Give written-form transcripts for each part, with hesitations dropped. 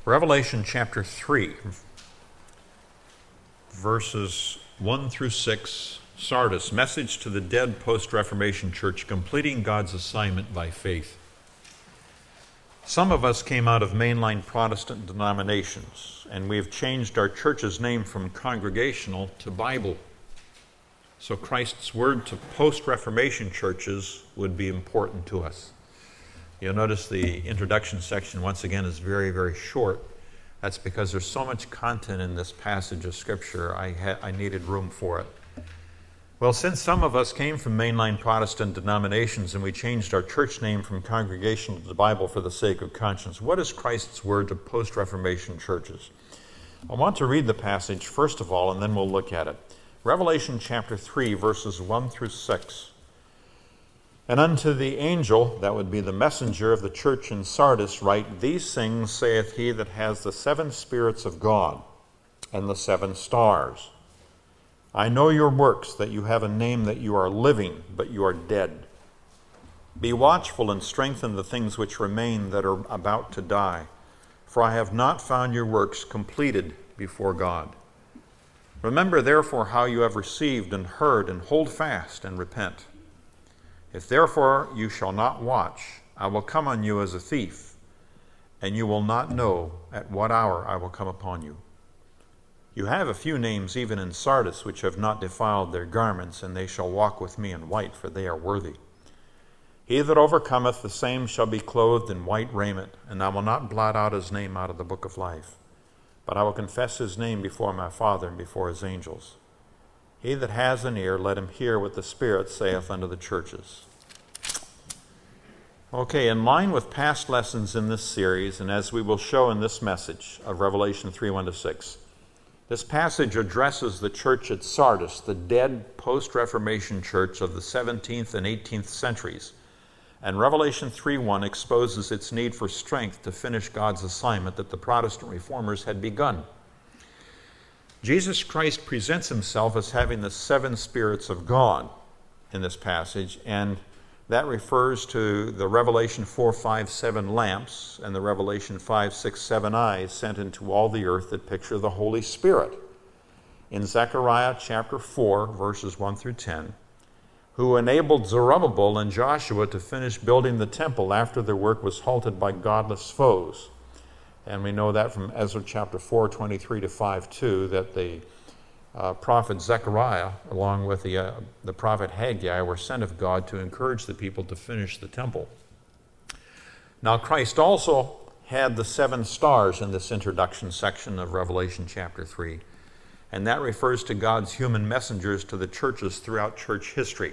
Revelation chapter 3, verses 1 through 6, Sardis, message to the dead post-Reformation church, completing God's assignment by faith. Some of us came out of mainline Protestant denominations, and we have changed our church's name from Congregational to Bible. So Christ's word to post-Reformation churches would be important to us. You'll notice the introduction section, once again, is very, very short. That's because there's so much content in this passage of Scripture, I needed room for it. Well, since some of us came from mainline Protestant denominations and we changed our church name from Congregational to the Bible for the sake of conscience, what is Christ's word to post-Reformation churches? I want to read the passage first of all, and then we'll look at it. Revelation chapter 3, verses 1 through 6. And unto the angel, that would be the messenger of the church in Sardis, write, These things saith he that has the 7 spirits of God and the 7 stars. I know your works, that you have a name, that you are living, but you are dead. Be watchful and strengthen the things which remain that are about to die, for I have not found your works completed before God. Remember therefore how you have received and heard, and hold fast and repent. If therefore you shall not watch, I will come on you as a thief, and you will not know at what hour I will come upon you. You have a few names even in Sardis which have not defiled their garments, and they shall walk with me in white, for they are worthy. He that overcometh, the same shall be clothed in white raiment, and I will not blot out his name out of the book of life, but I will confess his name before my Father and before his angels. He that has an ear, let him hear what the Spirit saith unto the churches. Okay, in line with past lessons in this series, and as we will show in this message of Revelation 3, 1-6, this passage addresses the church at Sardis, the dead post-Reformation church of the 17th and 18th centuries. And Revelation 3:1 exposes its need for strength to finish God's assignment that the Protestant reformers had begun. Jesus Christ presents himself as having the 7 spirits of God in this passage, and that refers to the Revelation 4, 5, 7 lamps and the Revelation 5, 6, 7 eyes sent into all the earth that picture the Holy Spirit. In Zechariah chapter 4, verses 1 through 10, who enabled Zerubbabel and Joshua to finish building the temple after their work was halted by godless foes. And we know that from Ezra chapter 4, 23 to 5:2, that the prophet Zechariah, along with the prophet Haggai, were sent of God to encourage the people to finish the temple. Now, Christ also had the 7 stars in this introduction section of Revelation chapter 3, and that refers to God's human messengers to the churches throughout church history.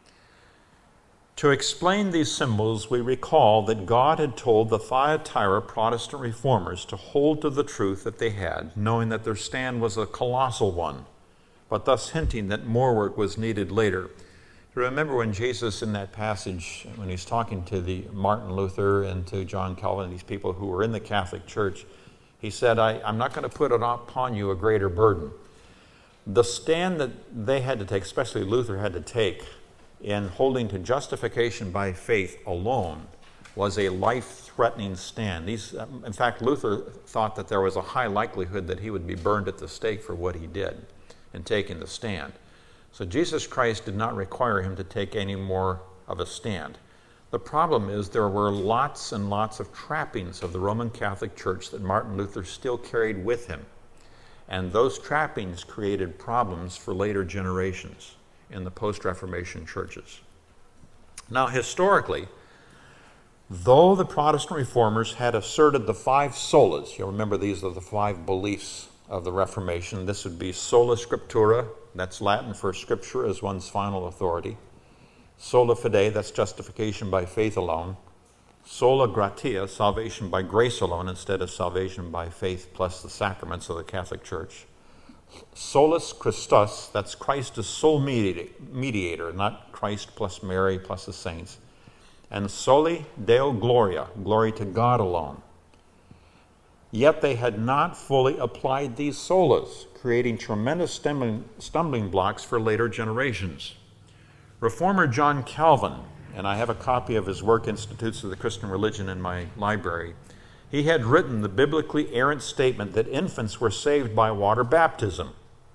To explain these symbols, we recall that God had told the Thyatira Protestant reformers to hold to the truth that they had, knowing that their stand was a colossal one, but thus hinting that more work was needed later. You remember when Jesus, in that passage, when he's talking to the Martin Luther and to John Calvin, these people who were in the Catholic Church, he said, I'm not going to put upon you a greater burden. The stand that they had to take, especially Luther had to take, in holding to justification by faith alone, was a life-threatening stand. In fact, Luther thought that there was a high likelihood that he would be burned at the stake for what he did in taking the stand. So Jesus Christ did not require him to take any more of a stand. The problem is there were lots and lots of trappings of the Roman Catholic Church that Martin Luther still carried with him. And those trappings created problems for later generations in the post-Reformation churches. Now, historically, though the Protestant reformers had asserted the 5 solas, you'll remember these are the 5 beliefs of the Reformation. This would be sola scriptura, that's Latin for Scripture as one's final authority. Sola fide, that's justification by faith alone. Sola gratia, salvation by grace alone instead of salvation by faith plus the sacraments of the Catholic Church. Solus Christus, that's Christ as sole mediator, not Christ plus Mary plus the saints. And Soli Deo Gloria, glory to God alone. Yet they had not fully applied these solas, creating tremendous stumbling blocks for later generations. Reformer John Calvin, and I have a copy of his work, Institutes of the Christian Religion, in my library, He had written the biblically errant statement that infants were saved by water baptism.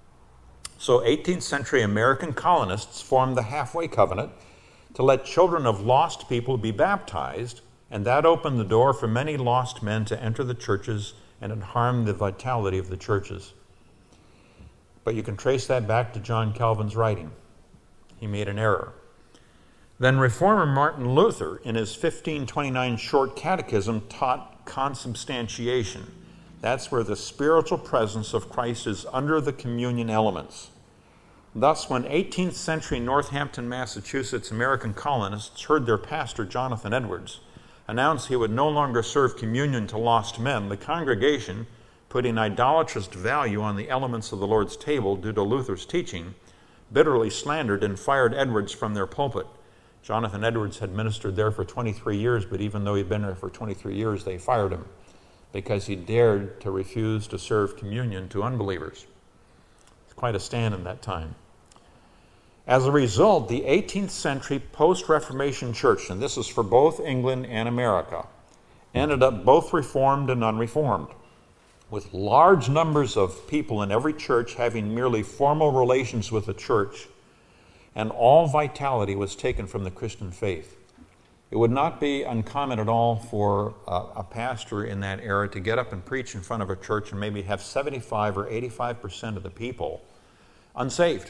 So 18th century American colonists formed the Halfway Covenant to let children of lost people be baptized, and that opened the door for many lost men to enter the churches, and it harmed the vitality of the churches. But you can trace that back to John Calvin's writing. He made an error. Then Reformer Martin Luther, in his 1529 short catechism, taught consubstantiation. That's where the spiritual presence of Christ is under the communion elements. Thus, when 18th century Northampton, Massachusetts American colonists heard their pastor, Jonathan Edwards, announce he would no longer serve communion to lost men, the congregation, putting idolatrous value on the elements of the Lord's table due to Luther's teaching, bitterly slandered and fired Edwards from their pulpit. Jonathan Edwards had ministered there for 23 years, but even though he'd been there for 23 years, they fired him because he dared to refuse to serve communion to unbelievers. It's quite a stand in that time. As a result, the 18th century post-Reformation church, and this is for both England and America, ended up both reformed and unreformed, with large numbers of people in every church having merely formal relations with the church, and all vitality was taken from the Christian faith. It would not be uncommon at all for a pastor in that era to get up and preach in front of a church and maybe have 75 or 85% of the people unsaved.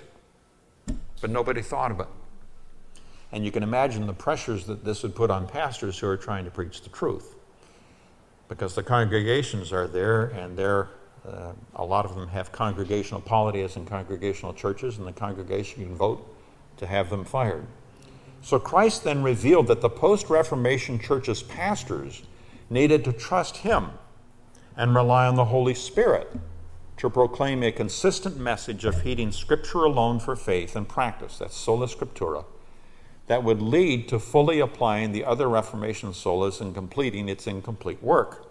But nobody thought of it. And you can imagine the pressures that this would put on pastors who are trying to preach the truth. Because the congregations are there, and a lot of them have congregational polity as in congregational churches, and the congregation can vote to have them fired. So Christ then revealed that the post-Reformation church's pastors needed to trust him and rely on the Holy Spirit to proclaim a consistent message of heeding Scripture alone for faith and practice, that's sola scriptura, that would lead to fully applying the other Reformation solas and completing its incomplete work.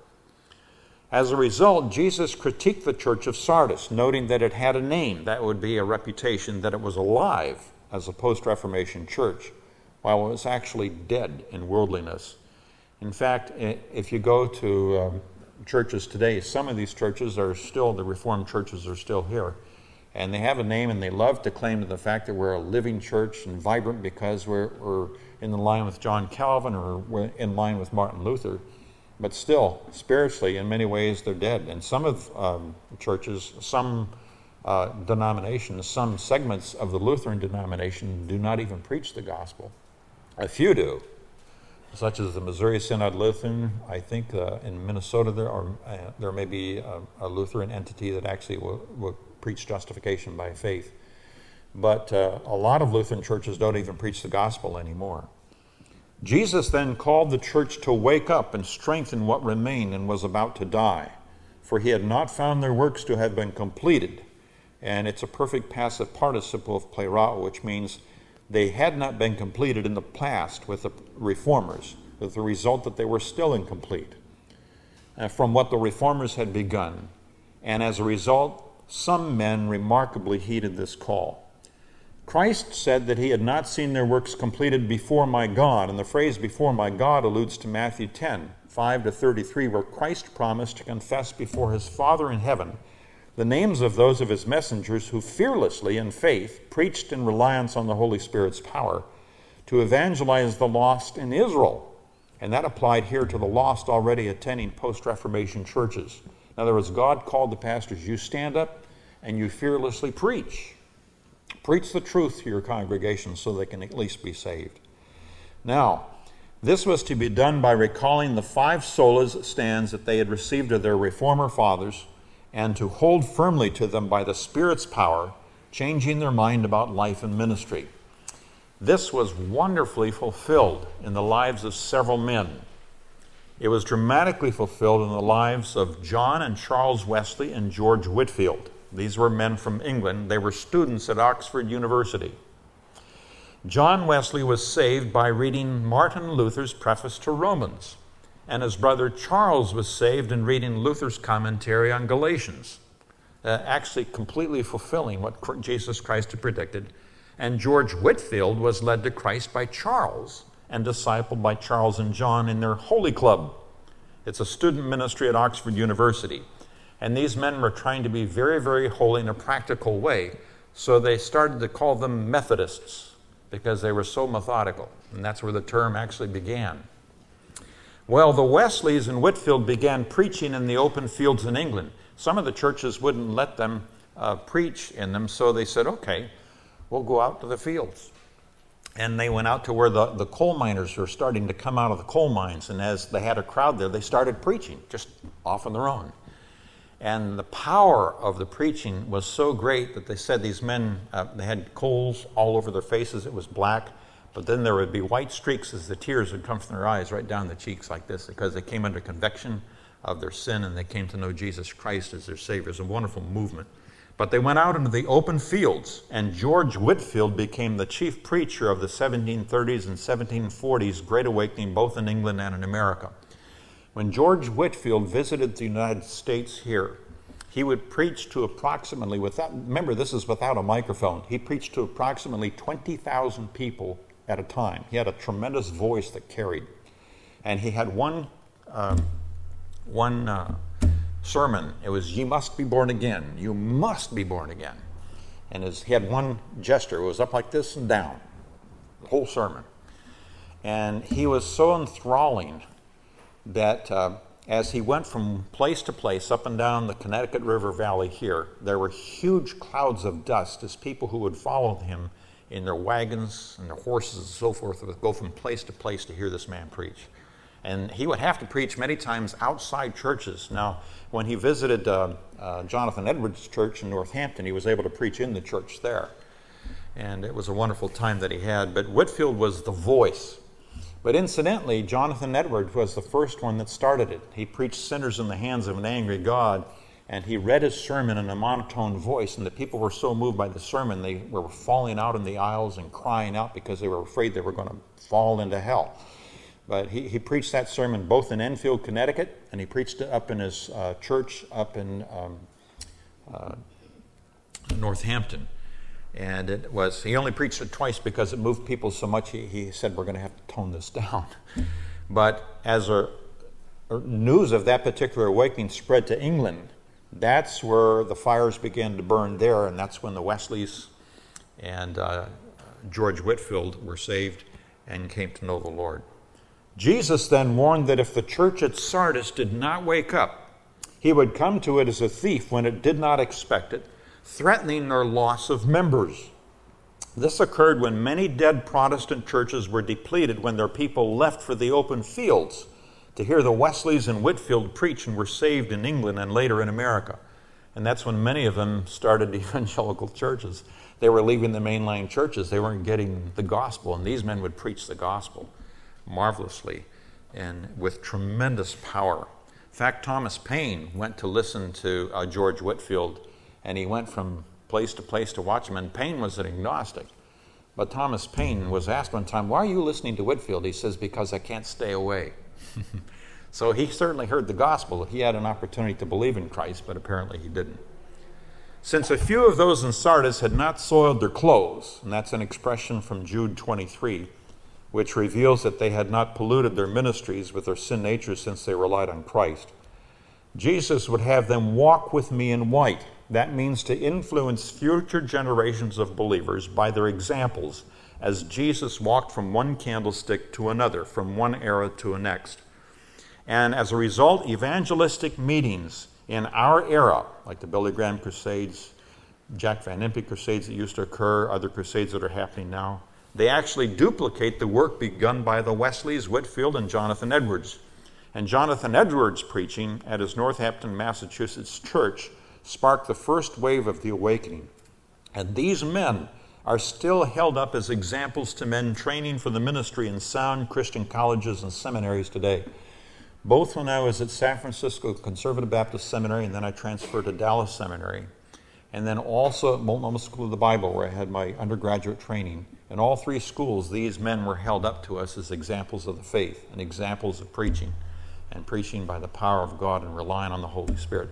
As a result, Jesus critiqued the church of Sardis, noting that it had a name, that would be a reputation, that it was alive as a post-Reformation church, while it was actually dead in worldliness. In fact, if you go to churches today, some of these churches are still, the Reformed churches are still here, and they have a name, and they love to claim to the fact that we're a living church and vibrant because we're in line with John Calvin or we're in line with Martin Luther. But still, spiritually, in many ways, they're dead. And some of churches, some denominations, some segments of the Lutheran denomination do not even preach the gospel. A few do, such as the Missouri Synod Lutheran. I think in Minnesota there may be a Lutheran entity that actually will preach justification by faith. But a lot of Lutheran churches don't even preach the gospel anymore. Jesus then called the church to wake up and strengthen what remained and was about to die, for he had not found their works to have been completed. And it's a perfect passive participle of plerao, which means they had not been completed in the past with the reformers, with the result that they were still incomplete from what the reformers had begun. And as a result, some men remarkably heeded this call. Christ said that he had not seen their works completed before my God, and the phrase before my God alludes to Matthew 10, 5-33, where Christ promised to confess before his Father in heaven the names of those of his messengers who fearlessly in faith preached in reliance on the Holy Spirit's power to evangelize the lost in Israel. And that applied here to the lost already attending post-Reformation churches. In other words, God called the pastors, you stand up and you fearlessly preach. Preach the truth to your congregation so they can at least be saved. Now, this was to be done by recalling the 5 solas stands that they had received of their reformer fathers, and to hold firmly to them by the Spirit's power, changing their mind about life and ministry. This was wonderfully fulfilled in the lives of several men. It was dramatically fulfilled in the lives of John and Charles Wesley and George Whitefield. These were men from England. They were students at Oxford University. John Wesley was saved by reading Martin Luther's preface to Romans, and his brother Charles was saved in reading Luther's commentary on Galatians, actually completely fulfilling what Jesus Christ had predicted. And George Whitefield was led to Christ by Charles and discipled by Charles and John in their Holy Club. It's a student ministry at Oxford University. And these men were trying to be very, very holy in a practical way. So they started to call them Methodists because they were so methodical. And that's where the term actually began. Well, the Wesleys in Whitefield began preaching in the open fields in England. Some of the churches wouldn't let them preach in them, so they said, okay, we'll go out to the fields. And they went out to where the coal miners were starting to come out of the coal mines. And as they had a crowd there, they started preaching, just off on their own. And the power of the preaching was so great that they said these men, they had coals all over their faces. It was black. But then there would be white streaks as the tears would come from their eyes right down the cheeks like this, because they came under conviction of their sin and they came to know Jesus Christ as their Savior. It was a wonderful movement. But they went out into the open fields, and George Whitefield became the chief preacher of the 1730s and 1740s Great Awakening, both in England and in America. When George Whitefield visited the United States here, he would preach to approximately, remember this is without a microphone, he preached to approximately 20,000 people at a time. He had a tremendous voice that carried. And he had one sermon. It was, "You must be born again. You must be born again." And he had one gesture. It was up like this and down, the whole sermon. And he was so enthralling that as he went from place to place up and down the Connecticut River Valley here, there were huge clouds of dust as people who would follow him in their wagons and their horses and so forth would go from place to place to hear this man preach. And he would have to preach many times outside churches. Now, when he visited Jonathan Edwards' church in Northampton, he was able to preach in the church there. And it was a wonderful time that he had. But Whitefield was the voice. But incidentally, Jonathan Edwards was the first one that started it. He preached sinners in the hands of an angry God, and he read his sermon in a monotone voice, and the people were so moved by the sermon, they were falling out in the aisles and crying out because they were afraid they were going to fall into hell. But he preached that sermon both in Enfield, Connecticut, and he preached it up in his church up in Northampton. And he only preached it twice because it moved people so much, he said, we're going to have to tone this down. But as news of that particular awakening spread to England, that's where the fires began to burn there, and that's when the Wesleys and George Whitefield were saved and came to know the Lord. Jesus then warned that if the church at Sardis did not wake up, he would come to it as a thief when it did not expect it, threatening their loss of members. This occurred when many dead Protestant churches were depleted when their people left for the open fields to hear the Wesleys and Whitefield preach and were saved in England and later in America. And that's when many of them started evangelical churches. They were leaving the mainline churches. They weren't getting the gospel, and these men would preach the gospel marvelously and with tremendous power. In fact, Thomas Paine went to listen to George Whitefield, and he went from place to place to watch him. And Paine was an agnostic. But Thomas Paine was asked one time, "Why are you listening to Whitefield?" He says, "Because I can't stay away." So he certainly heard the gospel. He had an opportunity to believe in Christ, but apparently he didn't. Since a few of those in Sardis had not soiled their clothes, and that's an expression from Jude 23, which reveals that they had not polluted their ministries with their sin nature since they relied on Christ, Jesus would have them walk with me in white. That means to influence future generations of believers by their examples, as Jesus walked from one candlestick to another, from one era to a next. And as a result, evangelistic meetings in our era, like the Billy Graham Crusades, Jack Van Impe Crusades that used to occur, other crusades that are happening now, they actually duplicate the work begun by the Wesleys, Whitefield, and Jonathan Edwards. And Jonathan Edwards' preaching at his Northampton, Massachusetts church sparked the first wave of the awakening. And these men are still held up as examples to men training for the ministry in sound Christian colleges and seminaries today. Both when I was at San Francisco Conservative Baptist Seminary, and then I transferred to Dallas Seminary, and then also at Multnomah School of the Bible, where I had my undergraduate training. In all three schools, these men were held up to us as examples of the faith and examples of preaching, and preaching by the power of God and relying on the Holy Spirit.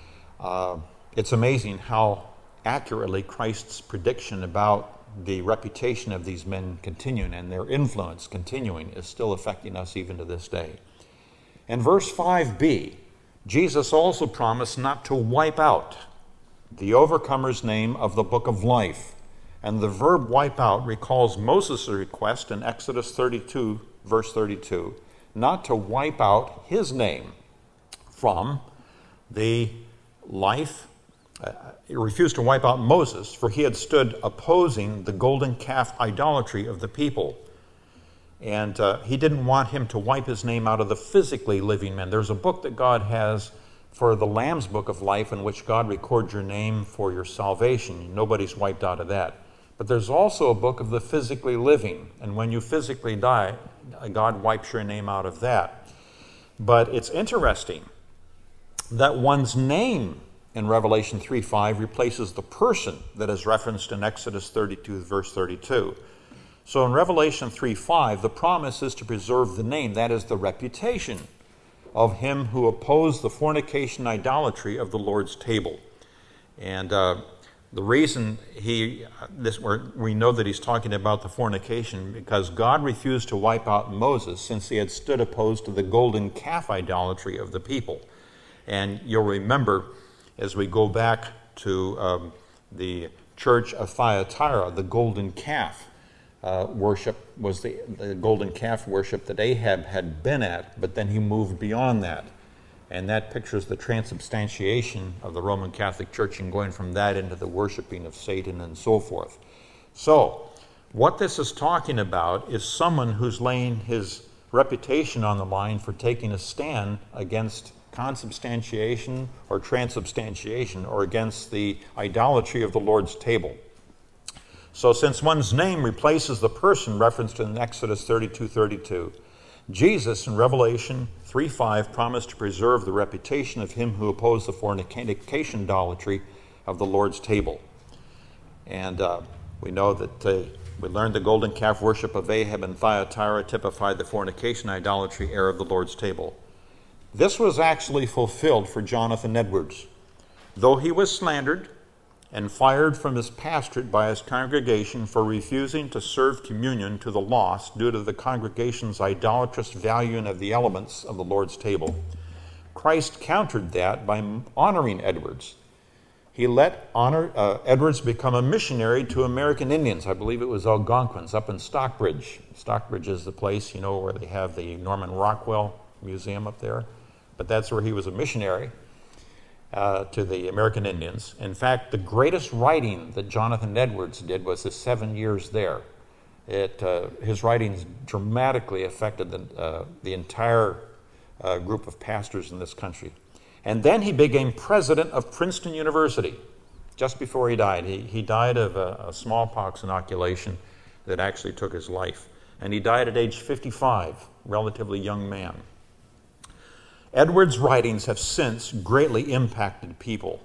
It's amazing how accurately Christ's prediction about the reputation of these men continuing and their influence continuing is still affecting us even to this day. In verse 5b, Jesus also promised not to wipe out the overcomer's name of the book of life. And the verb wipe out recalls Moses' request in Exodus 32, verse 32, not to wipe out his name from the life. He refused to wipe out Moses, for he had stood opposing the golden calf idolatry of the people. And he didn't want him to wipe his name out of the physically living men. There's a book that God has for the Lamb's Book of Life in which God records your name for your salvation. Nobody's wiped out of that. But there's also a book of the physically living. And when you physically die, God wipes your name out of that. But it's interesting that one's name in Revelation 3:5 replaces the person that is referenced in Exodus 32, verse 32. So in Revelation 3:5, the promise is to preserve the name, that is the reputation of him who opposed the fornication idolatry of the Lord's table. And the reason we know that he's talking about the fornication because God refused to wipe out Moses since he had stood opposed to the golden calf idolatry of the people. And you'll remember as we go back to the church of Thyatira, the golden calf worship was the golden calf worship that Ahab had been at, but then he moved beyond that. And that pictures the transubstantiation of the Roman Catholic Church and going from that into the worshiping of Satan and so forth. So, what this is talking about is someone who's laying his reputation on the line for taking a stand against consubstantiation or transubstantiation or against the idolatry of the Lord's table. So since one's name replaces the person referenced in Exodus 32:32, Jesus in Revelation 3:5 promised to preserve the reputation of him who opposed the fornication idolatry of the Lord's table. And we know that we learned the golden calf worship of Ahab and Thyatira typified the fornication idolatry era of the Lord's table. This was actually fulfilled for Jonathan Edwards. Though he was slandered and fired from his pastorate by his congregation for refusing to serve communion to the lost due to the congregation's idolatrous valuing of the elements of the Lord's table, Christ countered that by honoring Edwards. He let Edwards become a missionary to American Indians. I believe it was Algonquins up in Stockbridge. Stockbridge is the place, where they have the Norman Rockwell Museum up there. But that's where he was a missionary to the American Indians. In fact, the greatest writing that Jonathan Edwards did was his 7 years there. His writings dramatically affected the entire group of pastors in this country. And then he became president of Princeton University just before he died. He died of a smallpox inoculation that actually took his life. And he died at age 55, relatively young man. Edwards' writings have since greatly impacted people.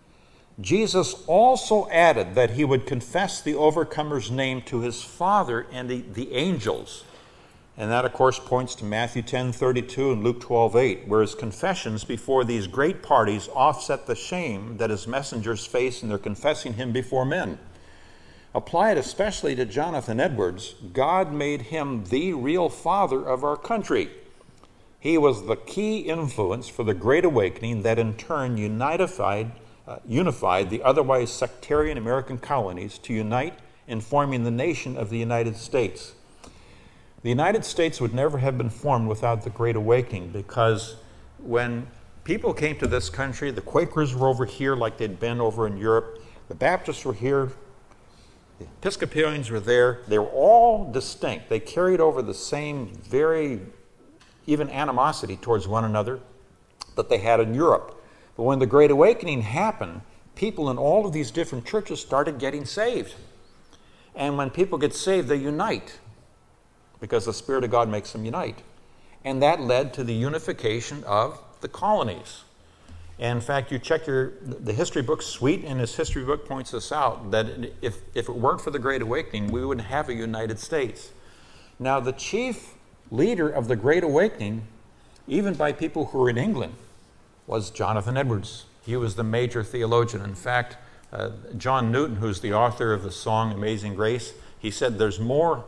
Jesus also added that he would confess the overcomer's name to his Father and the angels. And that, of course, points to Matthew 10:32 and Luke 12:8, where his confessions before these great parties offset the shame that his messengers face in their confessing him before men. Applied especially to Jonathan Edwards, God made him the real father of our country. He was the key influence for the Great Awakening that in turn unified the otherwise sectarian American colonies to unite in forming the nation of the United States. The United States would never have been formed without the Great Awakening, because when people came to this country, the Quakers were over here like they'd been over in Europe, the Baptists were here, the Episcopalians were there. They were all distinct. They carried over the same very even animosity towards one another that they had in Europe. But when the Great Awakening happened, people in all of these different churches started getting saved. And when people get saved, they unite, because the Spirit of God makes them unite. And that led to the unification of the colonies. And in fact, you check the history book, Sweet in his history book points this out, that if it weren't for the Great Awakening, we wouldn't have a United States. Now, the chief leader of the Great Awakening, even by people who were in England, was Jonathan Edwards. He was the major theologian. In fact, John Newton, who's the author of the song Amazing Grace, he said there's more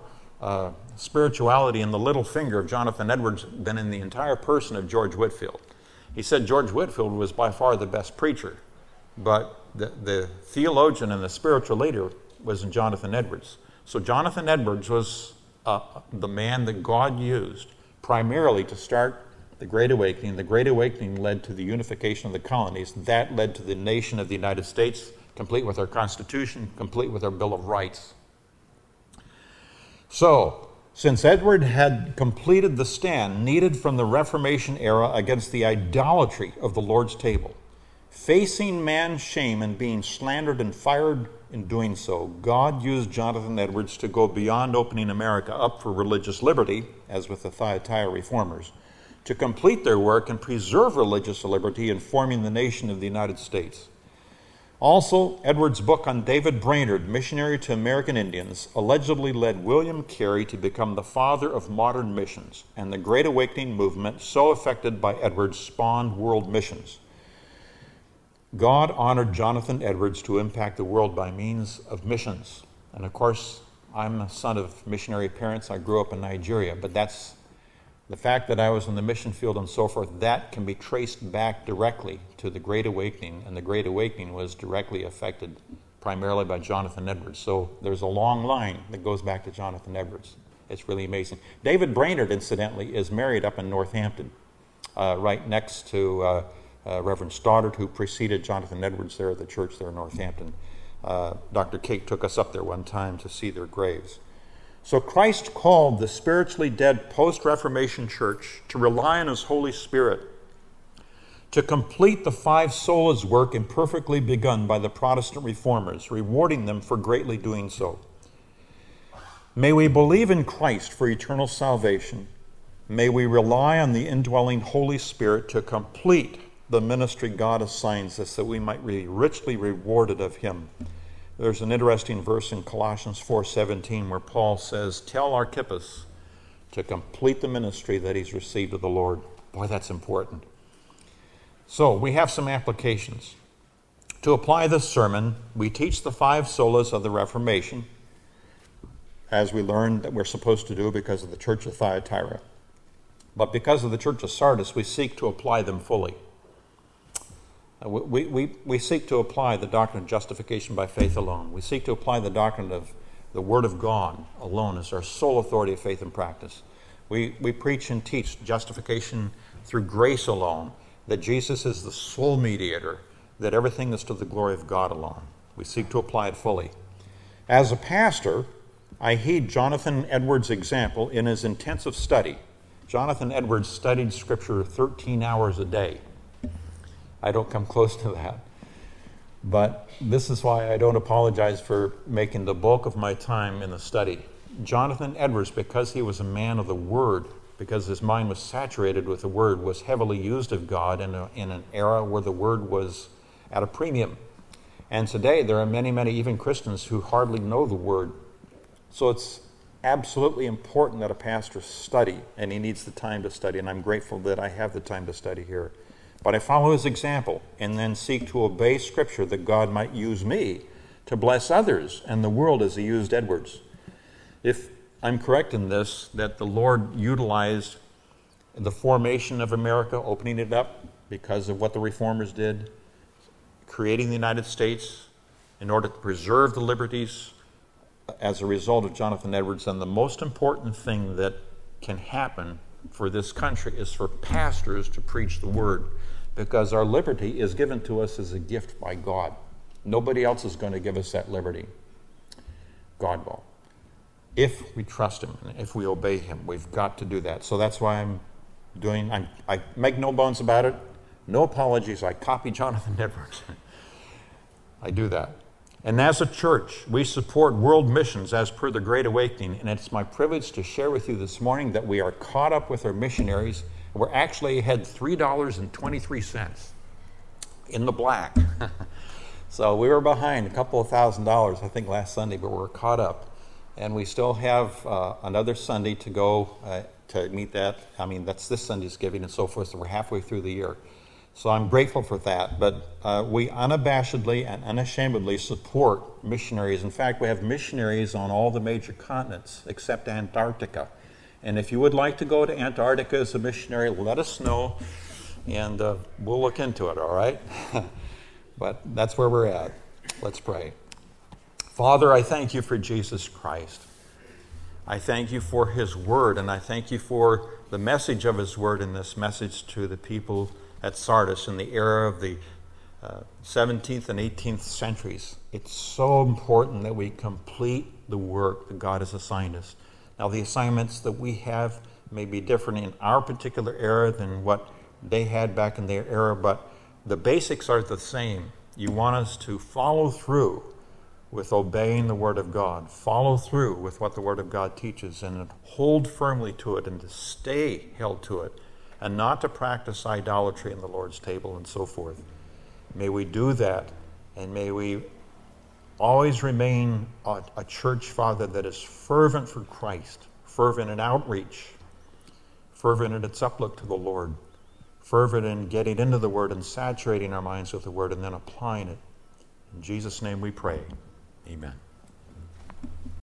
spirituality in the little finger of Jonathan Edwards than in the entire person of George Whitefield. He said George Whitefield was by far the best preacher, but the theologian and the spiritual leader was in Jonathan Edwards. So Jonathan Edwards was the man that God used primarily to start the Great Awakening. The Great Awakening led to the unification of the colonies. That led to the nation of the United States, complete with our Constitution, complete with our Bill of Rights. So, since Edward had completed the stand needed from the Reformation era against the idolatry of the Lord's table, facing man's shame and being slandered and fired in doing so, God used Jonathan Edwards to go beyond opening America up for religious liberty, as with the Thyatira reformers, to complete their work and preserve religious liberty in forming the nation of the United States. Also, Edwards' book on David Brainerd, missionary to American Indians, allegedly led William Carey to become the father of modern missions, and the Great Awakening movement, so affected by Edwards, spawned world missions. God honored Jonathan Edwards to impact the world by means of missions. And of course, I'm a son of missionary parents. I grew up in Nigeria, but that's the fact that I was in the mission field and so forth, that can be traced back directly to the Great Awakening, and the Great Awakening was directly affected primarily by Jonathan Edwards. So there's a long line that goes back to Jonathan Edwards. It's really amazing. David Brainerd, incidentally, is married up in Northampton, right next to Reverend Stoddard, who preceded Jonathan Edwards there at the church there in Northampton. Dr. Kate took us up there one time to see their graves. So Christ called the spiritually dead post-Reformation church to rely on his Holy Spirit to complete the five solas work imperfectly begun by the Protestant reformers, rewarding them for greatly doing so. May we believe in Christ for eternal salvation. May we rely on the indwelling Holy Spirit to complete the ministry God assigns us, that we might be richly rewarded of him. There's an interesting verse in Colossians 4:17 where Paul says, "Tell Archippus to complete the ministry that he's received of the Lord." Boy, that's important. So we have some applications. To apply this sermon, we teach the five solas of the Reformation, as we learned that we're supposed to do because of the Church of Thyatira. But because of the Church of Sardis, we seek to apply them fully. We seek to apply the doctrine of justification by faith alone. We seek to apply the doctrine of the Word of God alone as our sole authority of faith and practice. We preach and teach justification through grace alone, that Jesus is the sole mediator, that everything is to the glory of God alone. We seek to apply it fully. As a pastor, I heed Jonathan Edwards' example in his intensive study. Jonathan Edwards studied Scripture 13 hours a day. I don't come close to that. But this is why I don't apologize for making the bulk of my time in the study. Jonathan Edwards, because he was a man of the Word, because his mind was saturated with the Word, was heavily used of God in an era where the Word was at a premium. And today there are many, many even Christians who hardly know the Word. So it's absolutely important that a pastor study, and he needs the time to study, and I'm grateful that I have the time to study here. But I follow his example and then seek to obey Scripture that God might use me to bless others and the world as he used Edwards. If I'm correct in this, that the Lord utilized the formation of America, opening it up because of what the reformers did, creating the United States in order to preserve the liberties as a result of Jonathan Edwards, and the most important thing that can happen for this country is for pastors to preach the Word, because our liberty is given to us as a gift by God. Nobody else is going to give us that liberty. God will. If we trust him and if we obey him, we've got to do that. So that's why I make no bones about it, no apologies. I copy Jonathan Edwards. I do that. And as a church, we support world missions as per the Great Awakening, and it's my privilege to share with you this morning that we are caught up with our missionaries. We're actually ahead $3.23 in the black. So we were behind a couple of $1,000, I think, last Sunday, but we're caught up. And we still have another Sunday to go to meet that. I mean, that's this Sunday's giving and so forth, so we're halfway through the year. So I'm grateful for that. But we unabashedly and unashamedly support missionaries. In fact, we have missionaries on all the major continents except Antarctica. And if you would like to go to Antarctica as a missionary, let us know, and we'll look into it, all right? But that's where we're at. Let's pray. Father, I thank you for Jesus Christ. I thank you for his word, and I thank you for the message of his word in this message to the people at Sardis in the era of the 17th and 18th centuries. It's so important that we complete the work that God has assigned us. Now, the assignments that we have may be different in our particular era than what they had back in their era, but the basics are the same. You want us to follow through with obeying the Word of God, follow through with what the Word of God teaches, and hold firmly to it, and to stay held to it, and not to practice idolatry in the Lord's table and so forth. May we do that, and may we always remain a church, Father, that is fervent for Christ, fervent in outreach, fervent in its uplook to the Lord, fervent in getting into the Word and saturating our minds with the Word and then applying it. In Jesus' name we pray. Amen.